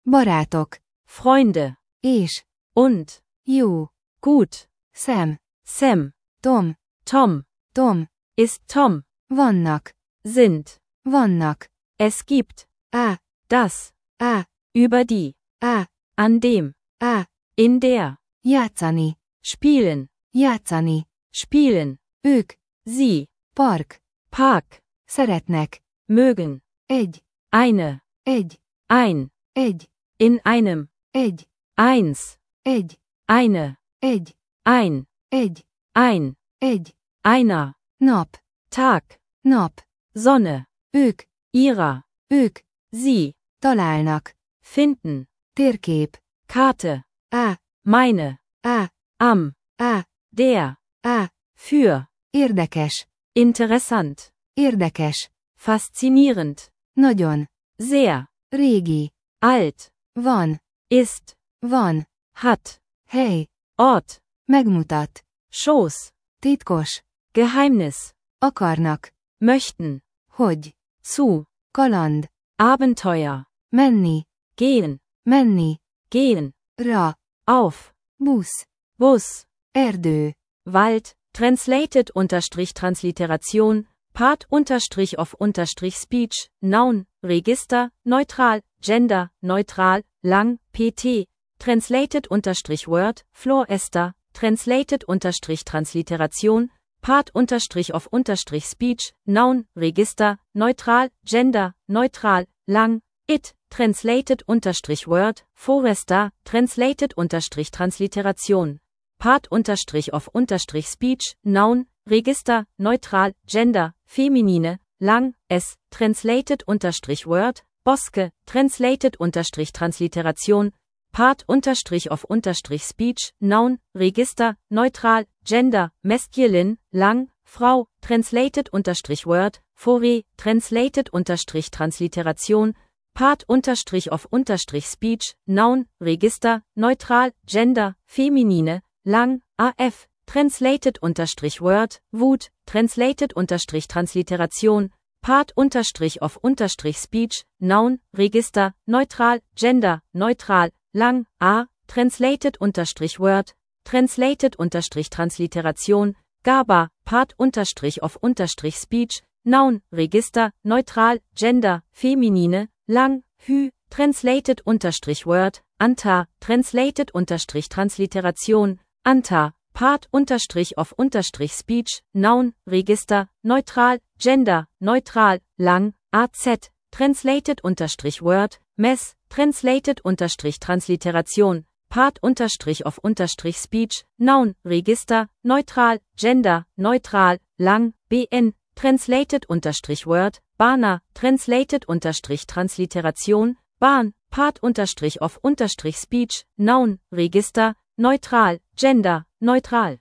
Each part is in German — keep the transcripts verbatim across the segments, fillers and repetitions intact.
barátok, Freunde, és, und, jó, gut, Sam, Sam, Tom, Tom, Tom, ist Tom, vannak, sind, vannak, es gibt, á, das, á, über die, á, an dem, á, in der, játszani, spielen, játszani, spielen, ők, sie, park, Park, szeretnek, mögen, egy, eine, egy, ein, egy, in einem, egy, eins, egy, eine, egy, ein, egy, ein, egy, einer, nap, Tag, nap, Sonne, ők, ihrer, ők, sie, találnak, finden, térkép, Karte, á, meine, á, am, á, der, á, für, érdekes, interessant, érdekes, faszinierend, nagyon, sehr, régi, alt, van, ist, van, hat, hely, Ort, megmutat, Schoß, titkos, Geheimnis, akarnak, möchten, hogy, zu, kaland, Abenteuer, menni, gehen, menni, gehen, ra, auf, busz, Bus, erdő, Wald, translated unterstrich Transliteration, Part unterstrich of unterstrich Speech, Noun, Register, neutral, Gender, neutral, lang, pt, translated unterstrich Word, Flor Esther, translated unterstrich Transliteration, Part unterstrich of unterstrich Speech, Noun, Register, neutral, Gender, neutral, lang, it, translated unterstrich Word, Forester, translated unterstrich Transliteration, Part unterstrich of unterstrich Speech, Noun, Register, neutral, Gender, feminine, lang, es, translated unterstrich Word, Boske, translated unterstrich Transliteration, Part unterstrich of unterstrich Speech, Noun, Register, neutral, Gender, masculine, lang, Frau, translated unterstrich Word, Fore, translated unterstrich Transliteration, Part unterstrich of unterstrich Speech, Noun, Register, neutral, Gender, feminine, lang, af, translated unterstrich Word, Wut, translated unterstrich Transliteration, Part unterstrich of unterstrich Speech, Noun, Register, neutral, Gender, neutral, lang, a, translated unterstrich Word, translated unterstrich Transliteration, Gaba, Part unterstrich of unterstrich Speech, Noun, Register, neutral, Gender, feminine, lang, hü, translated unterstrich Word, Anta, translated unterstrich Transliteration, Anta, Part unterstrich of unterstrich Speech, Noun, Register, neutral, Gender, neutral, lang, az, translated unterstrich Word, Mess, translated unterstrich Transliteration, Part unterstrich of unterstrich Speech, Noun, Register, neutral, Gender, neutral, lang, bn, translated unterstrich Word, Bana, translated unterstrich Transliteration, Bahn, Part unterstrich of unterstrich Speech, Noun, Register, neutral, Gender, neutral.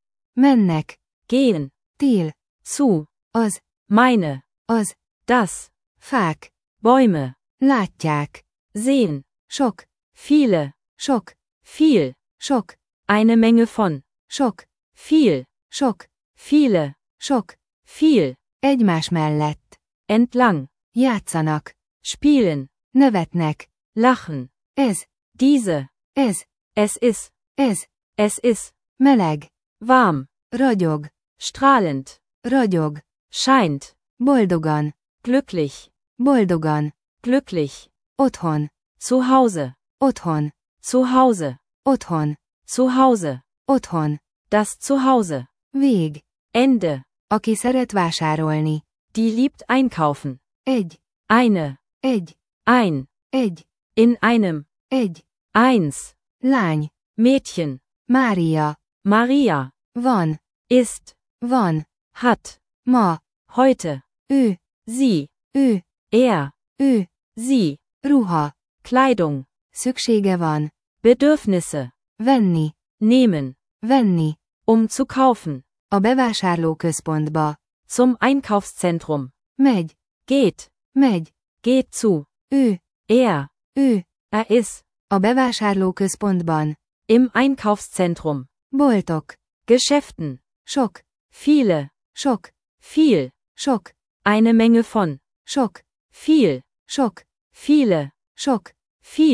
mennek, Gehen, til, zu, az, meine, az, das, fák, Bäume, látják, sehen, sok, viele, sok, viel, sok, eine Menge von, sok, viel, sok, viele, sok, viel, egymás mellett, entlang, játszanak, spielen, nevetnek, lachen, ez, diese, ez, es ist, ez, es ist, meleg, warm, ragyog, strahlend, ragyog, scheint, boldogan, glücklich, boldogan, glücklich, otthon, zu Hause, otthon, zu Hause, otthon, zu Hause, otthon, das Zuhause, vég, Ende, aki szeret vásárolni, die liebt einkaufen, egy, eine, egy, ein, egy, in einem, egy, eins, lány, Mädchen, Mária, Maria, van, ist, van, hat, ma, heute, ő, sie, ő, er, ő, sie, ruha, Kleidung, szüksége van, Bedürfnisse, venni, nehmen, venni, um zu kaufen, a bevásárlóközpontba, zum Einkaufszentrum, megy, geht, megy, geht zu, ő, er, ő, er ist, a bevásárlóközpontban, im Einkaufszentrum, boltok, Geschäften, sok, viele, sok, viel, sok, eine Menge von, sok, viel, sok, viele, sok, viel,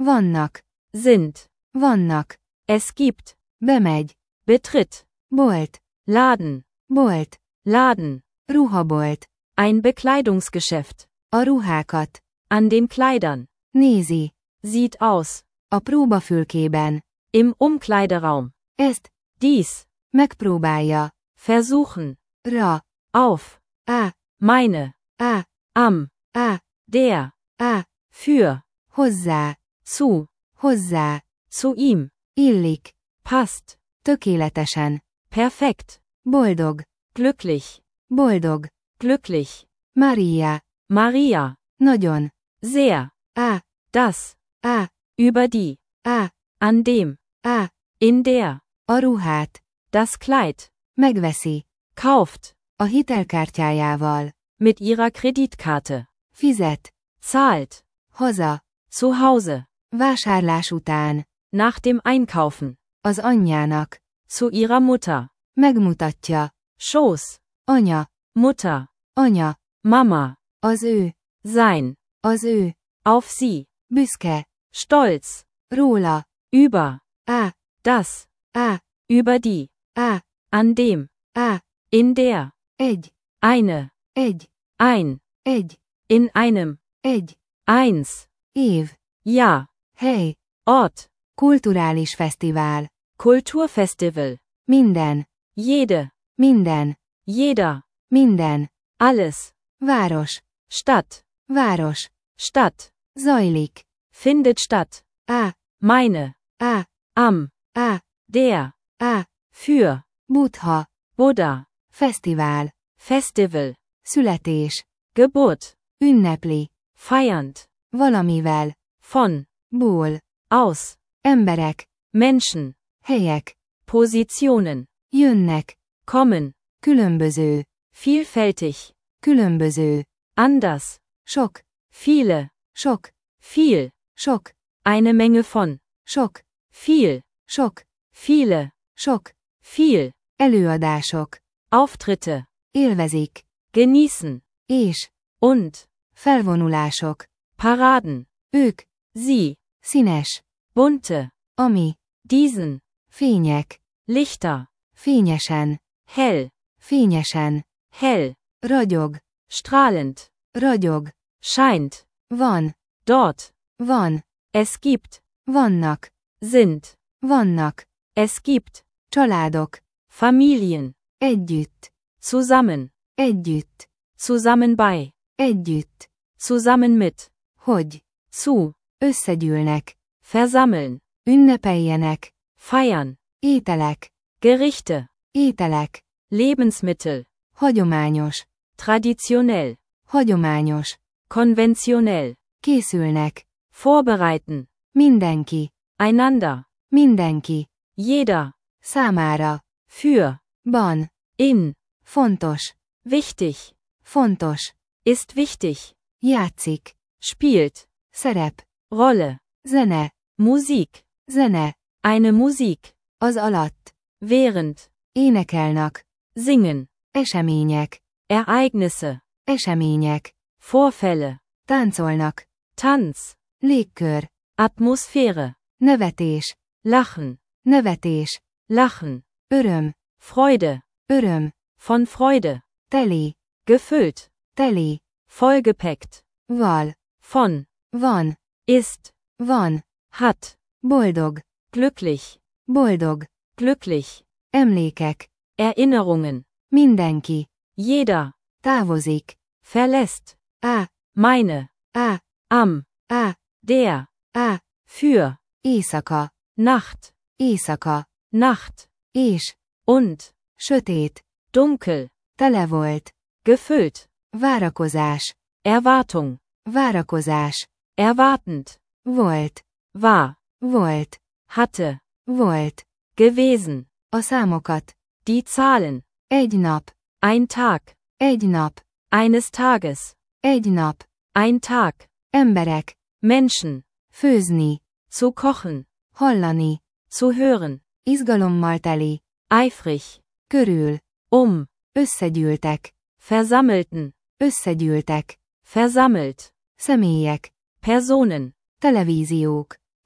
Vannak. sind, Vannak. es gibt, Bemegy. betritt, Bolt. Laden, Bolt. Laden, Ruhabolt. ein Bekleidungsgeschäft, A ruhákat. an den Kleidern, Nézi. sieht aus, A próbafülkében. im Umkleideraum, Ezt. dies, Megpróbálja. versuchen, Ra. auf, Á. meine, Á. am, Á. der, Á. für, Hozzá. zu, Hozzá. zu ihm, Illik. passt, Tökéletesen. perfekt, Boldog. glücklich, Boldog. glücklich, Maria. Maria, Nagyon. sehr, Á. das, Á. über die, Á. an dem, Á. in der, A ruhát. das Kleid, Megveszi. kauft, A hitelkártyájával. mit ihrer Kreditkarte, Fizet. zahlt, Haza. zu Hause, Vásárlás után. nach dem Einkaufen, Az anyjának. zu ihrer Mutter, Megmutatja. Schoß, Anya. Mutter, Anya. Mama, Az ő. sein, Az ő. auf sie, Büszke. stolz, Róla. über, Á. das, Á. über die, Á. an dem, Á. in der, Egy. eine, Egy. ein, Egy. in einem, Egy. eins, Év. ja, Hely. Ort, Kulturális fesztivál. Kulturfestival, Minden. jede, Minden. jeder, Minden. alles, Város. Stadt, Város. Stadt, Zajlik. findet statt, Á. meine, Á. am, Á. der, Á. für, Buddha. Buddha, Fesztivál. Festival, Születés. Geburt, Ünnepli. feiernd, Valamivel. von, Ból. aus, Emberek. Menschen, Helyek. Positionen, Jönnek. kommen, Különböző. vielfältig, Különböző. anders, Sok. viele, Sok. viel, Sok. eine Menge von, Sok. viel, Sok. viele, Sok. viel, Előadások. Auftritte, Élvezik. genießen, És. und, Felvonulások. Paraden, Ők. sie, Színes. bunte, Ami. diesen, Fények. Lichter, Fényesen. hell, Fényesen. hell, Ragyog. strahlend, Ragyog. scheint, Van. dort, Van. es gibt, Vannak. sind, Vannak. es gibt, Családok. Familien, Együtt. zusammen, Együtt. zusammen bei, Együtt. zusammen mit, Hogy. zu, Összegyűlnek. versammeln, Ünnepeljenek. feiern, Ételek. Gerichte, Ételek. Lebensmittel, Hagyományos. traditionell, Hagyományos. konventionell, Készülnek. vorbereiten, Mindenki. einander, Mindenki. jeder, Számára. für, Ban. in, Fontos. wichtig, Fontos. ist wichtig, Játszik. spielt, Szerep. Rolle, Zene. Musik, Zene. eine Musik, Az alatt. während, Énekelnek. singen, Események. Ereignisse, Események. Vorfälle, Táncolnak. Tanz, Légkör. Atmosphäre, Nevetés. Lachen, Nevetés. Lachen, Öröm. Freude, Öröm. von Freude, Teli. gefüllt, Teli. vollgepackt, Val. von, Van. ist, Van. hat, Boldog. glücklich, Boldog. glücklich, Emlékek. Erinnerungen, Mindenki. jeder, Távozik. verlässt, Á. meine, Á. am, Á. der, Á. für, Éjszaka. Nacht, Éjszaka. Nacht, És. und, Sötét. dunkel, Tele volt. gefüllt, Várakozás. Erwartung, Várakozás. erwartend, Volt. war, Volt. hatte, Volt. gewesen, A számokat. die Zahlen, Egy nap. ein Tag, Egy nap. eines Tages, Egy nap. ein Tag, Emberek. Menschen, Főzni. zu kochen, Hallani. zu hören, Izgalommal teli. eifrig, Körül. um, Összegyűltek. versammelten, Összegyűltek. versammelt, Személyek. Personen, Televíziók.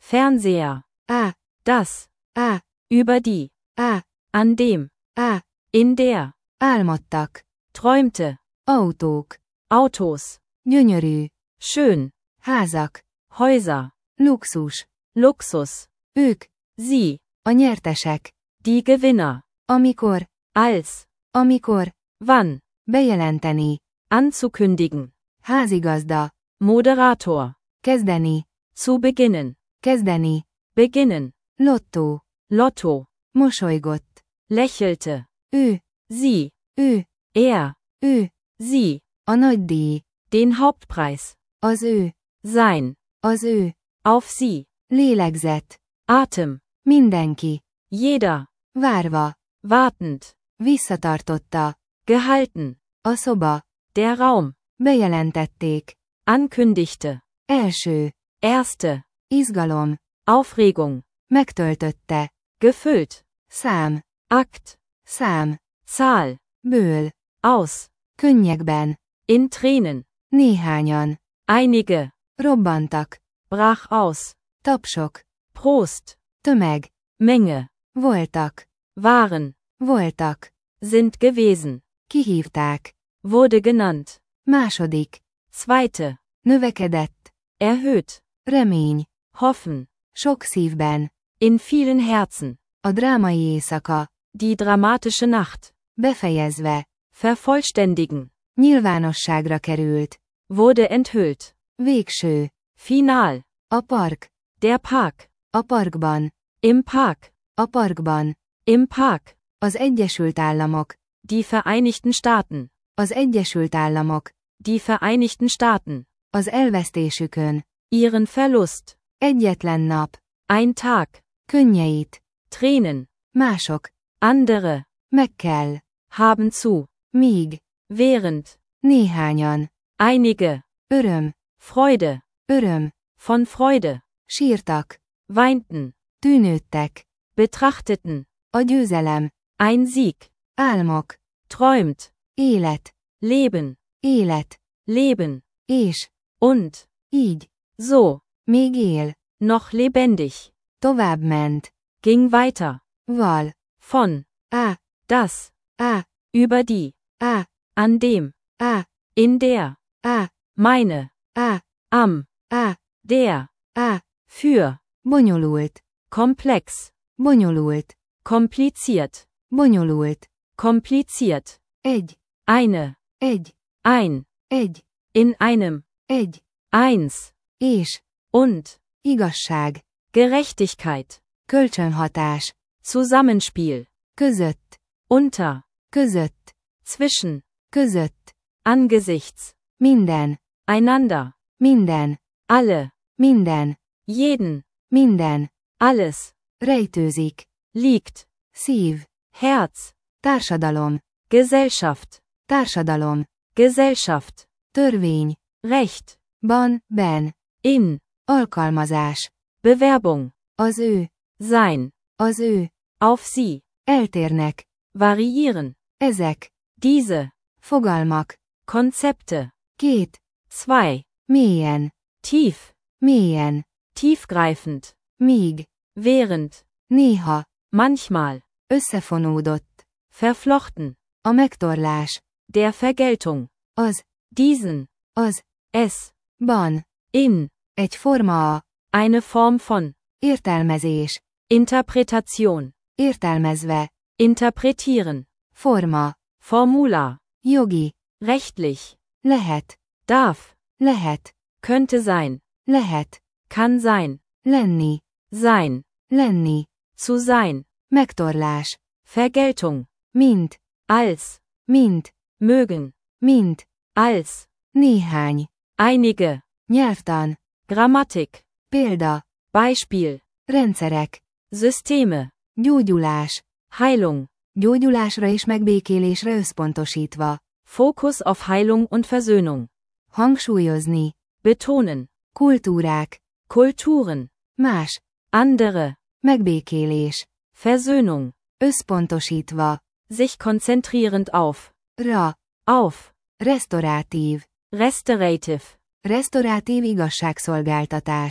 Fernseher. A. Das. A. Über die. A. An dem. A. In der. Álmodtak. Träumte. Autók. Autos. Gyönyörű. Schön. Házak. Häuser. Luxus. Luxus. Ők. Sie. A nyertesek. Die Gewinner. Amikor. Als. Amikor. Wann. Bejelenteni. Anzukündigen. Házigazda. Moderator. Kezdeni. Zu beginnen. Kezdeni. Beginnen. Lottó. Lotto. Mosolygott. Lächelte. Ő. Sie. Ő. Er. Ő. Sie. A nagy díj. Den Hauptpreis. Az ő. Sein. Az ő. Auf sie. Lélegzet. Atem. Mindenki. Jeder. Várva. Wartend. Visszatartotta. Gehalten. A szoba. Der Raum. Bejelentették. Ankündigte. Első. Erste. Izgalom. Aufregung. Megtöltötte. Gefüllt. Szám. Akt. Szám. Zahl. Ből. Aus. Könnyekben. In Tränen. Néhányan. Einige. Robbantak. Brach aus. Tapsok. Prost. Tömeg. Menge. Voltak. Waren. Voltak. Sind gewesen. Kihívták. Wurde genannt. Második. Zweite. Növekedett. Erhöht. Remény. Hoffen. Sok szívben. In vielen Herzen. A drámai éjszaka. Die dramatische Nacht. Befejezve. Vervollständigen. Nyilvánosságra került. Wurde enthüllt. Végső. Final. A park. Der Park. A parkban. Im Park. A parkban. Im Park. Az Egyesült Államok. Die Vereinigten Staaten. Az Egyesült Államok. Die Vereinigten Staaten. Az elvesztésükön. Ihren Verlust. Egyetlen nap. Ein Tag. Könnyeit. Tränen. Mások. Andere. Meg kell. Haben zu. Míg. Während. Néhányan. Einige. Öröm. Freude. Öröm. Von Freude. Sírtak. Weinten. Tűnődtek. Betrachteten. A győzelem. Ein Sieg. Álmok. Träumt. Élet. Leben. Élet. Leben. És. Und. Így. So. Még él. Noch lebendig. Tovább ment. Ging weiter. Val. Von. A. Das. A. Über die. A. An dem. A. In der. A. Meine. A. Am. A. Der. A. Für. Bonyolult. Komplex. Bonyolult. Kompliziert. Bonyolult. Kompliziert. Egy. Eine. Egy. Ein. Egy. In einem. Egy. Eins. És. Und. Igazság. Gerechtigkeit. Kölcsönhatás. Zusammenspiel. Között. Unter. Között. Zwischen. Között. Angesichts. Minden. Einander. Minden. Alle. Minden. Jeden. Minden. Alles. Rejtőzik. Liegt. Szív. Herz. Társadalom. Gesellschaft. Társadalom. Gesellschaft. Törvény. Recht. Ban, ben. In. Alkalmazás. Bewerbung. Az ő. Sein. Az ő. Auf sie. Eltérnek. Variieren. Ezek. Diese. Fogalmak. Konzepte. Két. Zwei. Mélyen. Tief. Mélyen. Tiefgreifend. Míg. Während. Néha. Manchmal. Összefonódott. Verflochten. A megtorlás. Der Vergeltung. Az. Diesen. Az. Es. Ban. In. Egy forma a. Eine Form von. Értelmezés. Interpretation. Értelmezve. Interpretieren. Forma. Formular. Jogi. Rechtlich. Lehet. Darf. Lehet. Könnte sein. Lehet. Kann sein. Lenni. Sein. Lenni. Zu sein. Megtorlás. Vergeltung. Mint. Als. Mint. Mögen. Mint. Als. Néhány. Einige. Nyelvtan. Grammatik. Példa. Beispiel. Rendszerek. Systeme. Gyógyulás. Heilung. Gyógyulásra és megbékélésre összpontosítva. Fokus auf Heilung und Versöhnung. Hangsúlyozni. Betonen. Kultúrák. Kulturen. Más. Andere. Megbékélés. Versöhnung. Összpontosítva. Sich konzentrierend auf. Ra. Auf. Resztorátív. Restorative. Resztorátív igazságszolgáltatás.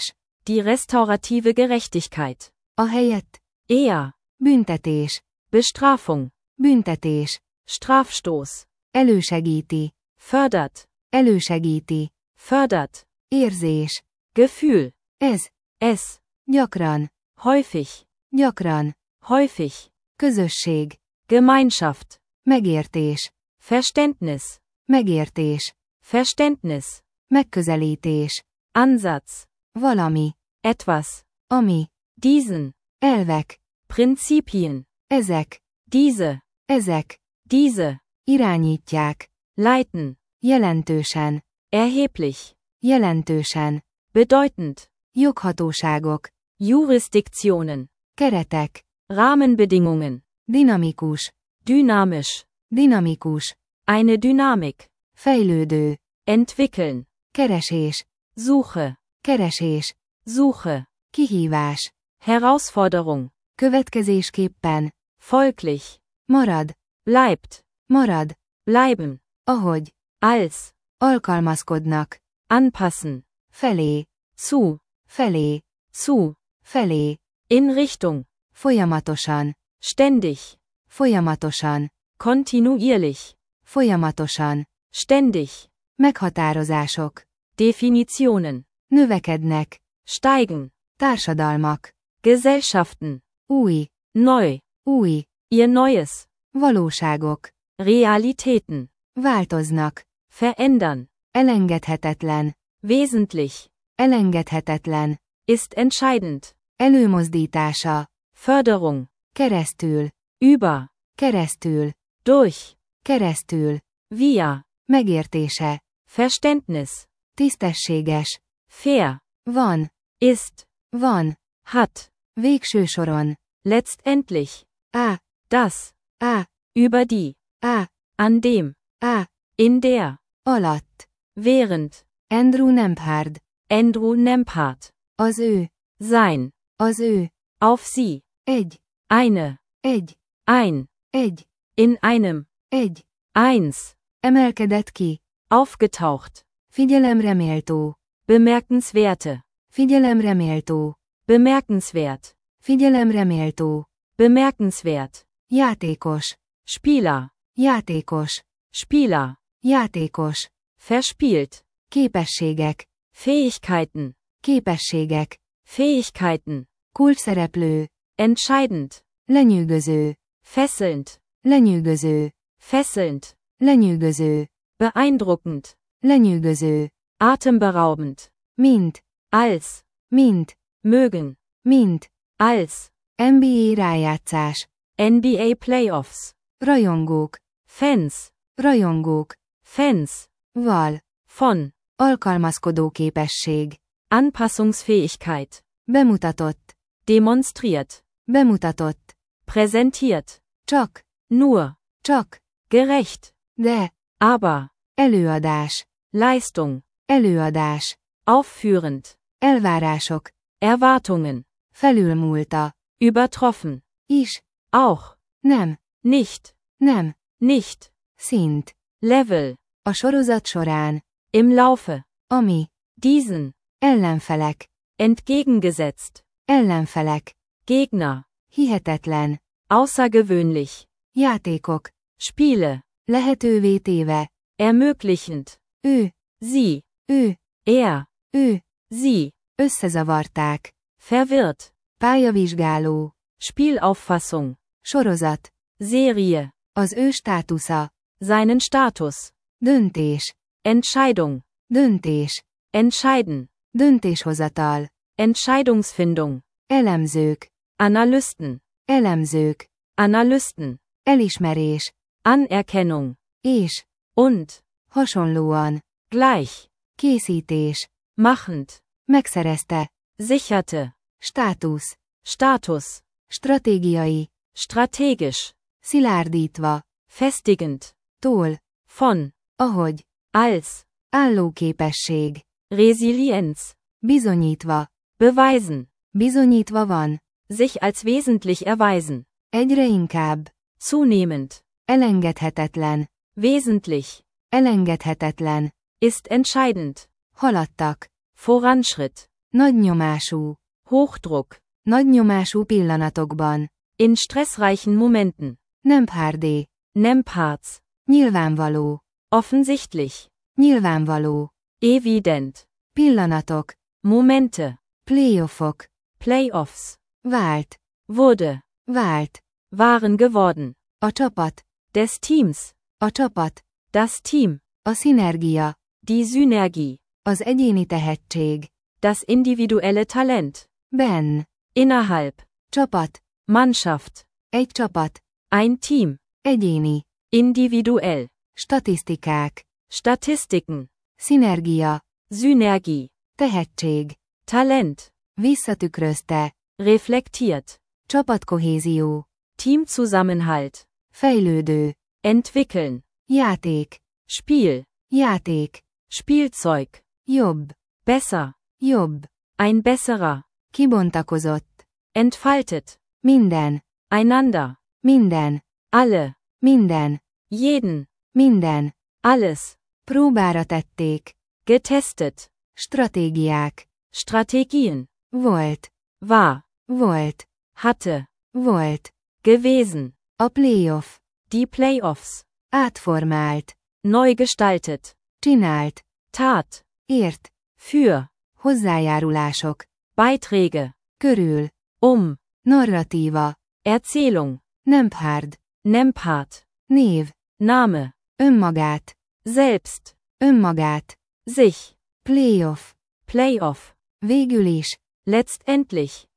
Die restaurative Gerechtigkeit. A helyett. Eher. Büntetés. Bestrafung. Büntetés. Strafstoß. Elősegíti. Fördert. Elősegíti. Fördert. Érzés. Gefühl. Ez. Es. Gyakran. Häufig. Gyakran. Häufig. Közösség. Gemeinschaft. Megértés. Verständnis. Megértés. Verständnis. Megközelítés. Ansatz. Valami. Etwas. Ami. Diesen. Elvek. Prinzipien. Ezek. Diese. Ezek. Diese. Irányítják. Leiten. Jelentősen. Erheblich. Jelentősen. Bedeutend. Joghatóságok. Jurisdiktionen. Keretek. Rahmenbedingungen. Dinamikus. Dynamisch. Dinamikus. Eine Dynamik. Fejlődő. Entwickeln. Keresés. Suche. Keresés. Suche. Kihívás. Herausforderung. Következésképpen. Folglich. Marad. Bleibt. Marad. Bleiben. Ahogy. Als. Alkalmazkodnak. Anpassen. Felé. Zu. Felé. Zu. Felé. In Richtung. Folyamatosan. Ständig. Folyamatosan. Kontinuierlich. Folyamatosan. Ständig. Meghatározások. Definitionen. Növekednek. Steigen. Társadalmak. Gesellschaften. Új. Neu. Új. Ihr Neues. Valóságok. Realitäten. Változnak. Verändern. Elengedhetetlen. Wesentlich. Elengedhetetlen. Ist entscheidend. Előmozdítása. Förderung. Keresztül. Über. Keresztül. Durch. Keresztül. Via. Megértése. Verständnis. Tisztességes. Fair. Van. Ist. Van. Hat. Végső soron. Letztendlich. A. Das. A. Über die. A. An dem. A. In der. Alatt. Während. Andrew Nembhard. Andrew Nembhard. Az ő. Sein. Az ő. Auf sie. Egy. Eine. Egy. Ein. Egy. In einem. Egy. Eins. Emelkedett ki. Aufgetaucht. Figyelemre méltó. Bemerkenswerte. Figyelemre méltó. Bemerkenswert. Figyelemre méltó. Bemerkenswert. Játékos. Spieler. Játékos. Spieler. Játékos. Verspielt. Képességek. Fähigkeiten. Képességek. Fähigkeiten. Kulcsszereplő. Entscheidend. Lenyűgöző. Fesselnd. Lenyűgöző. Fesselnd. Lenyűgöző. Beeindruckend. Lenyűgöző. Atemberaubend. Mint. Als. Mint. Mögen. Mint. Als. en bé á rájátszás. N B A Playoffs. Rajongók. Fans. Rajongók. Fans. Val. Von. Alkalmazkodó képesség. Anpassungsfähigkeit. Bemutatott. Demonstriert. Bemutatott. Präsentiert. Csak. Nur. Csak. Gerecht. De. Aber. Előadás. Leistung. Előadás. Aufführend. Elvárások. Erwartungen. Felülmúlta. Übertroffen. Is. Auch. Nem. Nicht. Nem. Nicht. Szint. Level. A sorozat során. Im Laufe. Ami. Diesen. Ellenfelek. Entgegengesetzt. Ellenfelek. Gegner. Hihetetlen. Außergewöhnlich. Játékok. Spiele. Lehetővé téve. Ermöglichend. Ő. Sie. Ő. Er. Ő. Sie. Összezavarták. Verwirrt. Pályavizsgáló. Spielauffassung. Sorozat. Serie. Az ő státusza. Seinen Status. Döntés. Entscheidung. Döntés. Entscheiden. Döntéshozatal. Entscheidungsfindung. Elemzők. Analysten. Elemzők. Analysten. Elismerés. Anerkennung. És. Und. Hasonlóan. Gleich. Készítés. Machend. Megszerezte. Sicherte. Státusz. Status. Stratégiai. Strategisch. Szilárdítva. Festigend. Tól. Von. Ahogy. Als. Állóképesség. Resilienz. Bizonyítva. Beweisen. Bizonyítva van. Sich als wesentlich erweisen. Egyre inkább. Zunehmend. Elengedhetetlen. Wesentlich. Elengedhetetlen. Ist entscheidend. Haladtak. Voranschritt. Nagy nyomású. Hochdruck. Nagy nyomású pillanatokban. In stressreichen Momenten. Nembhardé. Nemparts. Nyilvánvaló. Offensichtlich. Nyilvánvaló. Evident. Pillanatok. Momente. Playoffok. Playoffs. Vált. Wurde. Vált. Waren geworden. A csapat. Des Teams. A csapat. Das Team. A szinergia. Die Synergie. Az egyéni tehetség. Das individuelle Talent. Ben. Innerhalb. Csapat. Mannschaft. Egy csapat. Ein Team. Egyéni. Individuell. Statisztikák. Statistiken. Szinergia. Synergie. Tehetség. Talent. Visszatükrözte. Reflektiert. Csapatkohézió. Teamzusammenhalt. Fejlődő. Entwickeln. Játék. Spiel. Játék. Spielzeug. Jobb. Besser. Jobb. Ein besserer. Kibontakozott. Entfaltet. Minden. Einander. Minden. Alle. Minden. Jeden. Minden. Alles. Próbára tették. Getestet. Stratégiák. Strategien. Volt. War. Volt. Hatte. Volt. Gewesen. A playoff. Die Playoffs. Átformált. Neu gestaltet. Csinált. Tat. Ért. Für. Hozzájárulások. Beiträge. Körül. Um. Narratíva. Erzählung. Nembhard. Nempart. Név. Name. Önmagát. Selbst. Önmagát. Sich. Playoff. Playoff. Végül is. Letztendlich.